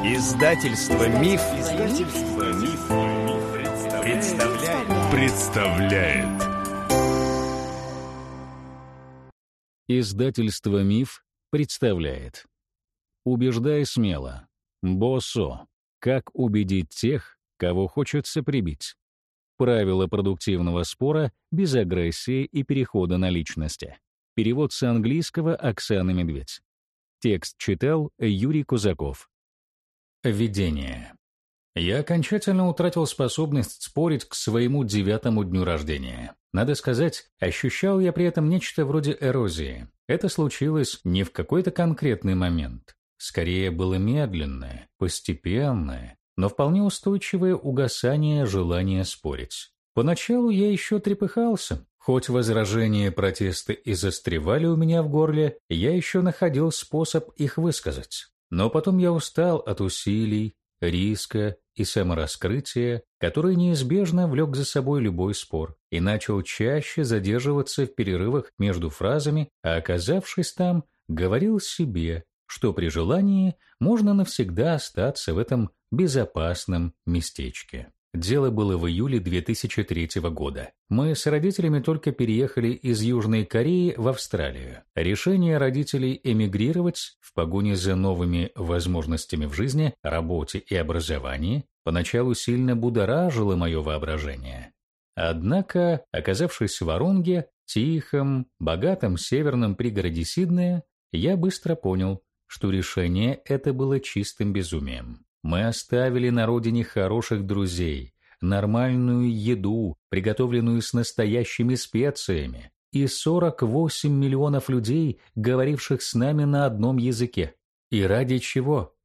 Издательство Миф, представляет. Издательство Миф представляет. Убеждай смело. Боссо. Как убедить тех, кого хочется прибить. Правила продуктивного спора без агрессии и перехода на личности. Перевод с английского Оксаны Медведь. Текст читал Юрий Кузаков. Введение. Я окончательно утратил способность спорить к своему 9-му дню рождения. Надо сказать, ощущал я при этом нечто вроде эрозии. Это случилось не в какой-то конкретный момент. Скорее было медленное, постепенное, но вполне устойчивое угасание желания спорить. Поначалу я еще трепыхался. Хоть возражения, протесты и застревали у меня в горле, я еще находил способ их высказать. Но потом я устал от усилий, риска и самораскрытия, который неизбежно влек за собой любой спор, и начал чаще задерживаться в перерывах между фразами, а оказавшись там, говорил себе, что при желании можно навсегда остаться в этом безопасном местечке. Дело было в июле 2003 года. Мы с родителями только переехали из Южной Кореи в Австралию. Решение родителей эмигрировать в погоне за новыми возможностями в жизни, работе и образовании поначалу сильно будоражило мое воображение. Однако, оказавшись в Варунге, тихом, богатом северном пригороде Сиднея, я быстро понял, что решение это было чистым безумием. Мы оставили на родине хороших друзей, нормальную еду, приготовленную с настоящими специями, и 48 миллионов людей, говоривших с нами на одном языке. И ради чего?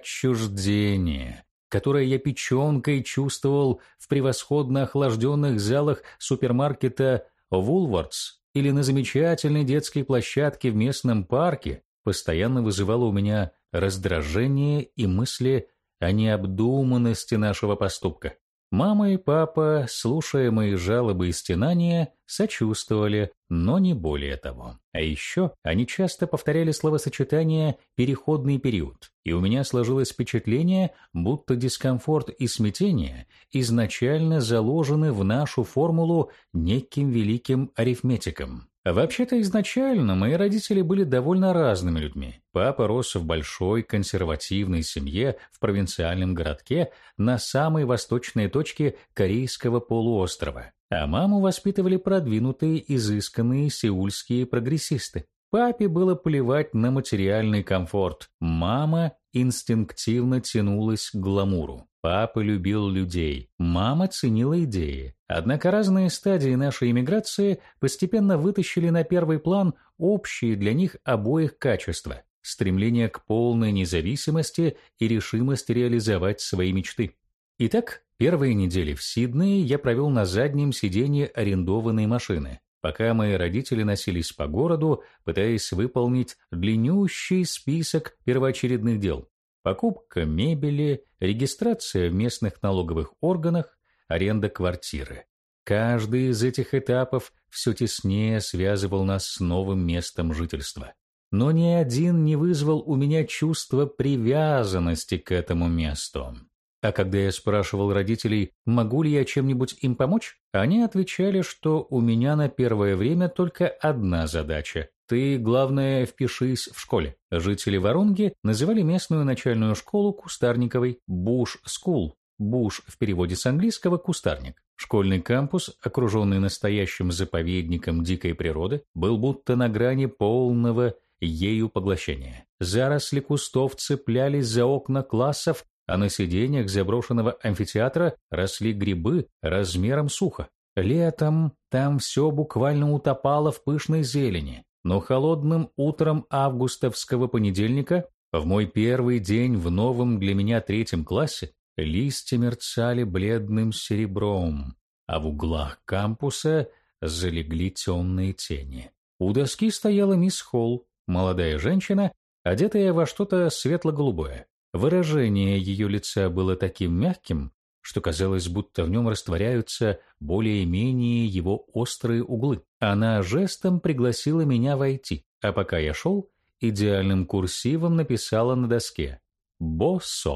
Отчуждение, которое я печенкой чувствовал в превосходно охлажденных залах супермаркета Woolworths или на замечательной детской площадке в местном парке, постоянно вызывало у меня раздражение и мысли о необдуманности нашего поступка. Мама и папа, слушая мои жалобы и стенания, сочувствовали, но не более того. А еще они часто повторяли словосочетание «переходный период», и у меня сложилось впечатление, будто дискомфорт и смятение изначально заложены в нашу формулу неким великим арифметиком. Вообще-то изначально мои родители были довольно разными людьми. Папа рос в большой консервативной семье в провинциальном городке на самой восточной точке Корейского полуострова, а маму воспитывали продвинутые, изысканные сеульские прогрессисты. Папе было плевать на материальный комфорт. Мама инстинктивно тянулась к гламуру. Папа любил людей. Мама ценила идеи. Однако разные стадии нашей эмиграции постепенно вытащили на первый план общие для них обоих качества – стремление к полной независимости и решимость реализовать свои мечты. Итак, первые недели в Сиднее я провел на заднем сиденье арендованной машины, пока мои родители носились по городу, пытаясь выполнить длиннющий список первоочередных дел. Покупка мебели, регистрация в местных налоговых органах, аренда квартиры. Каждый из этих этапов все теснее связывал нас с новым местом жительства. Но ни один не вызвал у меня чувства привязанности к этому месту. А когда я спрашивал родителей, могу ли я чем-нибудь им помочь, они отвечали, что у меня на первое время только одна задача. Ты, главное, впишись в школе. Жители Варунги называли местную начальную школу Кустарниковой Bush School. Буш в переводе с английского «кустарник». Школьный кампус, окруженный настоящим заповедником дикой природы, был будто на грани полного ею поглощения. Заросли кустов цеплялись за окна классов, а на сиденьях заброшенного амфитеатра росли грибы размером с ухо. Летом там все буквально утопало в пышной зелени, но холодным утром августовского понедельника, в мой первый день в новом для меня 3 классе, листья мерцали бледным серебром, а в углах кампуса залегли темные тени. У доски стояла мисс Холл, молодая женщина, одетая во что-то светло-голубое. Выражение ее лица было таким мягким, что казалось, будто в нем растворяются более-менее его острые углы. Она жестом пригласила меня войти, а пока я шел, идеальным курсивом написала на доске «Боссо».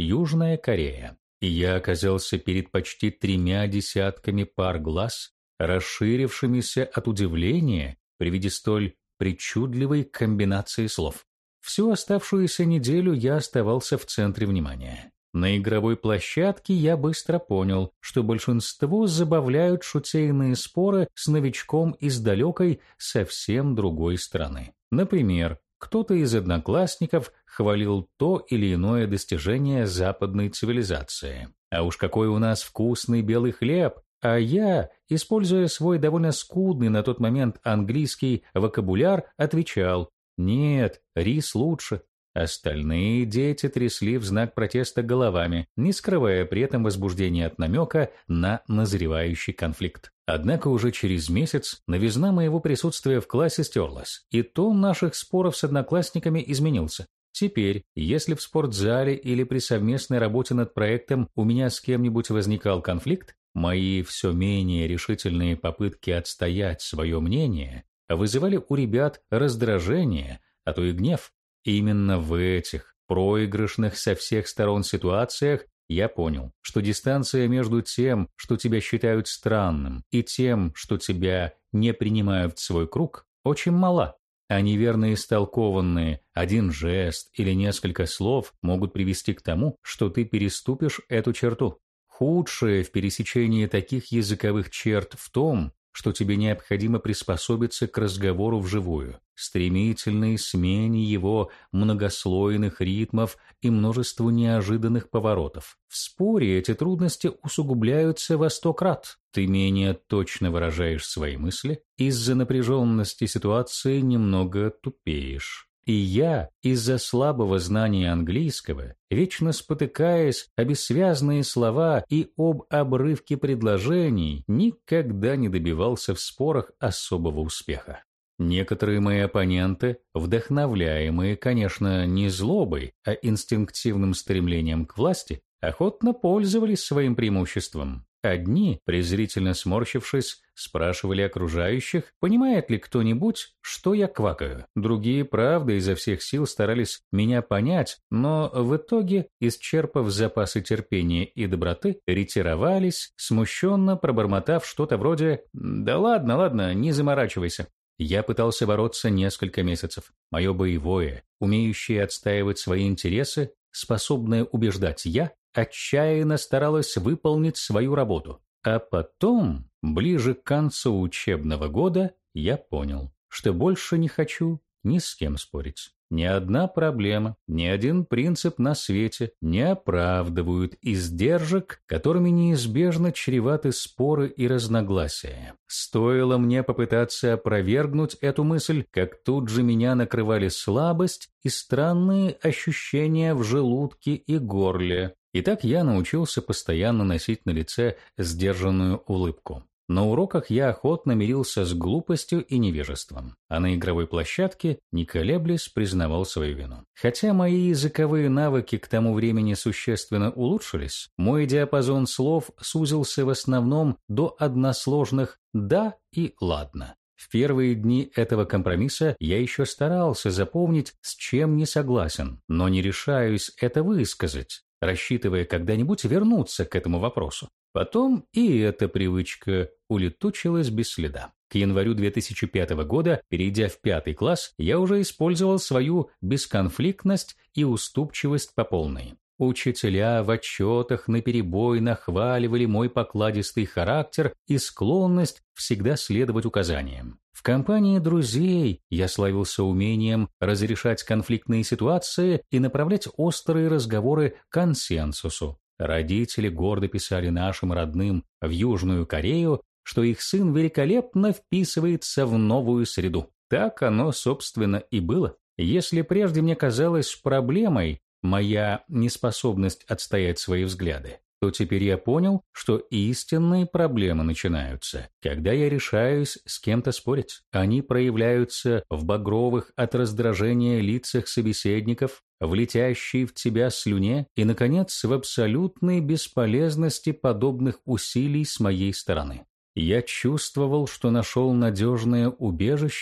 Южная Корея. И я оказался перед почти 3 десятками пар глаз, расширившимися от удивления при виде столь причудливой комбинации слов. Всю оставшуюся неделю я оставался в центре внимания. На игровой площадке я быстро понял, что большинство забавляют шутейные споры с новичком из далекой, совсем другой страны. Например, кто-то из одноклассников хвалил то или иное достижение западной цивилизации. А уж какой у нас вкусный белый хлеб! А я, используя свой довольно скудный на тот момент английский вокабуляр, отвечал: «Нет, рис лучше». Остальные дети трясли в знак протеста головами, не скрывая при этом возбуждения от намека на назревающий конфликт. Однако уже через месяц новизна моего присутствия в классе стерлась, и тон наших споров с одноклассниками изменился. Теперь, если в спортзале или при совместной работе над проектом у меня с кем-нибудь возникал конфликт, мои все менее решительные попытки отстоять свое мнение вызывали у ребят раздражение, а то и гнев. Именно в этих проигрышных со всех сторон ситуациях я понял, что дистанция между тем, что тебя считают странным, и тем, что тебя не принимают в свой круг, очень мала. А неверно истолкованные один жест или несколько слов могут привести к тому, что ты переступишь эту черту. Худшее в пересечении таких языковых черт в том, что тебе необходимо приспособиться к разговору вживую, стремительной смене его многослойных ритмов и множеству неожиданных поворотов. В споре эти трудности усугубляются во 100 крат. Ты менее точно выражаешь свои мысли, из-за напряженности ситуации немного тупеешь. И я, из-за слабого знания английского, вечно спотыкаясь о бессвязные слова и об обрывке предложений, никогда не добивался в спорах особого успеха. Некоторые мои оппоненты, вдохновляемые, конечно, не злобой, а инстинктивным стремлением к власти, охотно пользовались своим преимуществом. Одни, презрительно сморщившись, спрашивали окружающих, понимает ли кто-нибудь, что я квакаю. Другие, правда, изо всех сил старались меня понять, но в итоге, исчерпав запасы терпения и доброты, ретировались, смущенно пробормотав что-то вроде «Да ладно, ладно, не заморачивайся». Я пытался бороться несколько месяцев. Мое боевое, умеющее отстаивать свои интересы, способное убеждать «я», отчаянно старалась выполнить свою работу. А потом, ближе к концу учебного года, я понял, что больше не хочу ни с кем спорить. Ни одна проблема, ни один принцип на свете не оправдывают издержек, которыми неизбежно чреваты споры и разногласия. Стоило мне попытаться опровергнуть эту мысль, как тут же меня накрывали слабость и странные ощущения в желудке и горле. И так я научился постоянно носить на лице сдержанную улыбку. На уроках я охотно мирился с глупостью и невежеством, а на игровой площадке, не колеблясь, признавал свою вину. Хотя мои языковые навыки к тому времени существенно улучшились, мой диапазон слов сузился в основном до односложных «да» и «ладно». В первые дни этого компромисса я еще старался запомнить, с чем не согласен, но не решаюсь это высказать, рассчитывая когда-нибудь вернуться к этому вопросу. Потом и эта привычка улетучилась без следа. К январю 2005 года, перейдя в 5 класс, я уже использовал свою бесконфликтность и уступчивость по полной. Учителя в отчетах наперебой нахваливали мой покладистый характер и склонность всегда следовать указаниям. В компании друзей я славился умением разрешать конфликтные ситуации и направлять острые разговоры к консенсусу. Родители гордо писали нашим родным в Южную Корею, что их сын великолепно вписывается в новую среду. Так оно, собственно, и было. Если прежде мне казалось проблемой моя неспособность отстоять свои взгляды, то теперь я понял, что истинные проблемы начинаются, когда я решаюсь с кем-то спорить. Они проявляются в багровых от раздражения лицах собеседников, в летящей в тебя слюне и, наконец, в абсолютной бесполезности подобных усилий с моей стороны. Я чувствовал, что нашел надежное убежище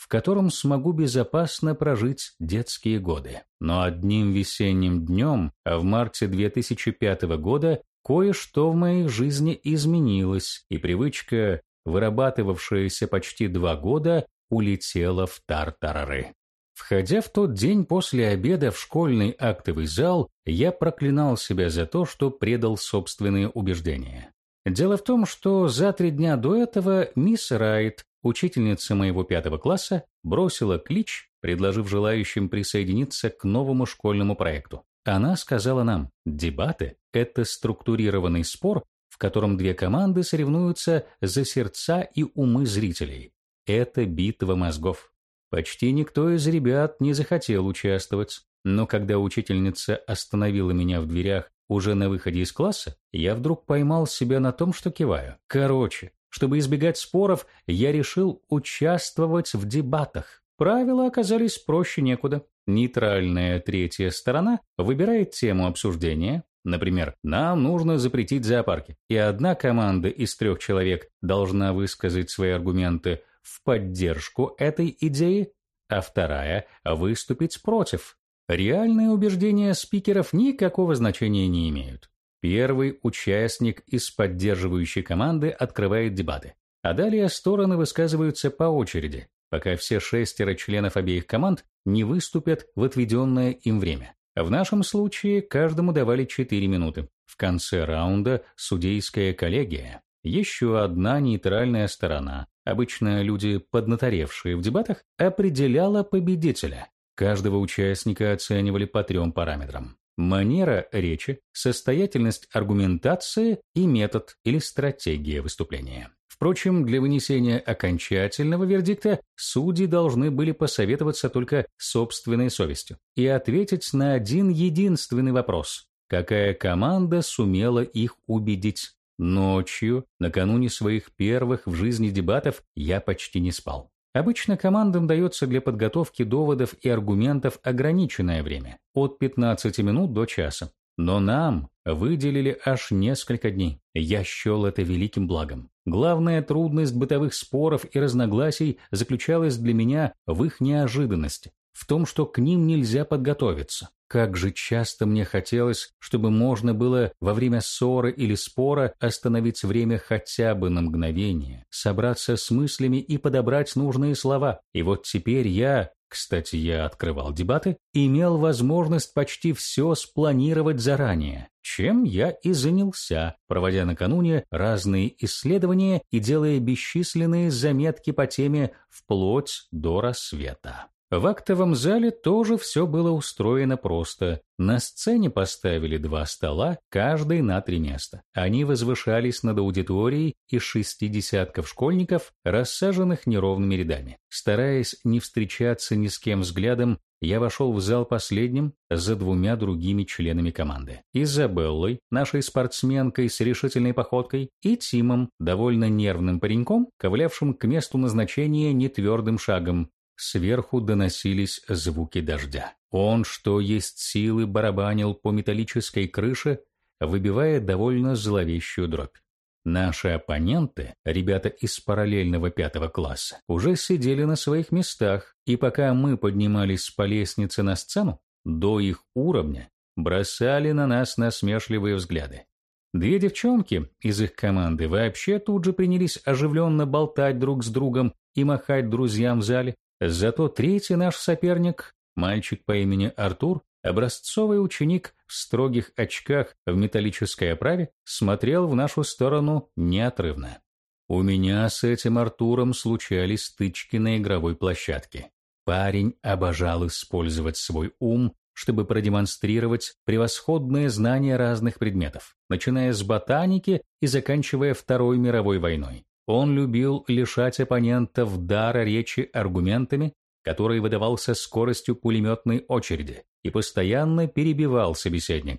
в котором смогу безопасно прожить детские годы. Но одним весенним днем, в марте 2005 года, кое-что в моей жизни изменилось, и привычка, вырабатывавшаяся почти 2 года, улетела в тартарары. Входя в тот день после обеда в школьный актовый зал, я проклинал себя за то, что предал собственные убеждения. Дело в том, что за 3 дня до этого мисс Райт, учительница моего 5 класса, бросила клич, предложив желающим присоединиться к новому школьному проекту. Она сказала нам: дебаты – это структурированный спор, в котором 2 команды соревнуются за сердца и умы зрителей. Это битва мозгов. Почти никто из ребят не захотел участвовать, но когда учительница остановила меня в дверях уже на выходе из класса, я вдруг поймал себя на том, что киваю. Короче, чтобы избегать споров, я решил участвовать в дебатах. Правила оказались проще некуда. Нейтральная третья сторона выбирает тему обсуждения. Например, нам нужно запретить зоопарки. И одна команда из 3 человек должна высказать свои аргументы в поддержку этой идеи, а вторая выступить против. Реальные убеждения спикеров никакого значения не имеют. Первый участник из поддерживающей команды открывает дебаты, а далее стороны высказываются по очереди, пока все 6 членов обеих команд не выступят в отведенное им время. В нашем случае каждому давали 4 минуты. В конце раунда судейская коллегия, еще одна нейтральная сторона, обычно люди, поднаторевшие в дебатах, определяла победителя. Каждого участника оценивали по 3 параметрам: манера речи, состоятельность аргументации и метод или стратегия выступления. Впрочем, для вынесения окончательного вердикта судьи должны были посоветоваться только собственной совестью и ответить на один единственный вопрос: какая команда сумела их убедить? Ночью, накануне своих первых в жизни дебатов, я почти не спал. Обычно командам дается для подготовки доводов и аргументов ограниченное время – от 15 минут до часа. Но нам выделили аж несколько дней. Я счел это великим благом. Главная трудность бытовых споров и разногласий заключалась для меня в их неожиданности, в том, что к ним нельзя подготовиться. Как же часто мне хотелось, чтобы можно было во время ссоры или спора остановить время хотя бы на мгновение, собраться с мыслями и подобрать нужные слова. И вот теперь я открывал дебаты, имел возможность почти все спланировать заранее, чем я и занялся, проводя накануне разные исследования и делая бесчисленные заметки по теме вплоть до рассвета. В актовом зале тоже все было устроено просто. На сцене поставили 2 стола, каждый на 3 места. Они возвышались над аудиторией из 6 десятков школьников, рассаженных неровными рядами. Стараясь не встречаться ни с кем взглядом, я вошел в зал последним за 2 другими членами команды. Изабеллой, нашей спортсменкой с решительной походкой, и Тимом, довольно нервным пареньком, ковылявшим к месту назначения нетвердым шагом. Сверху доносились звуки дождя. Он, что есть силы, барабанил по металлической крыше, выбивая довольно зловещую дробь. Наши оппоненты, ребята из параллельного 5 класса, уже сидели на своих местах, и пока мы поднимались по лестнице на сцену, до их уровня бросали на нас насмешливые взгляды. 2 девчонки из их команды вообще тут же принялись оживленно болтать друг с другом и махать друзьям в зале. Зато 3-й наш соперник, мальчик по имени Артур, образцовый ученик в строгих очках в металлической оправе, смотрел в нашу сторону неотрывно. У меня с этим Артуром случались стычки на игровой площадке. Парень обожал использовать свой ум, чтобы продемонстрировать превосходное знание разных предметов, начиная с ботаники и заканчивая Второй мировой войной. Он любил лишать оппонентов дара речи аргументами, который выдавался скоростью пулеметной очереди, и постоянно перебивал собеседника.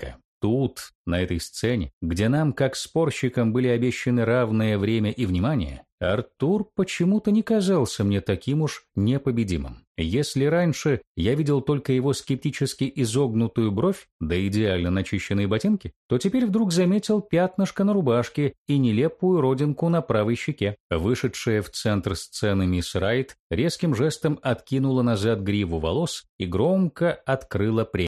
Тут, на этой сцене, где нам, как спорщикам, были обещаны равное время и внимание, Артур почему-то не казался мне таким уж непобедимым. Если раньше я видел только его скептически изогнутую бровь да идеально начищенные ботинки, то теперь вдруг заметил пятнышко на рубашке и нелепую родинку на правой щеке. Вышедшая в центр сцены мисс Райт резким жестом откинула назад гриву волос и громко открыла премию.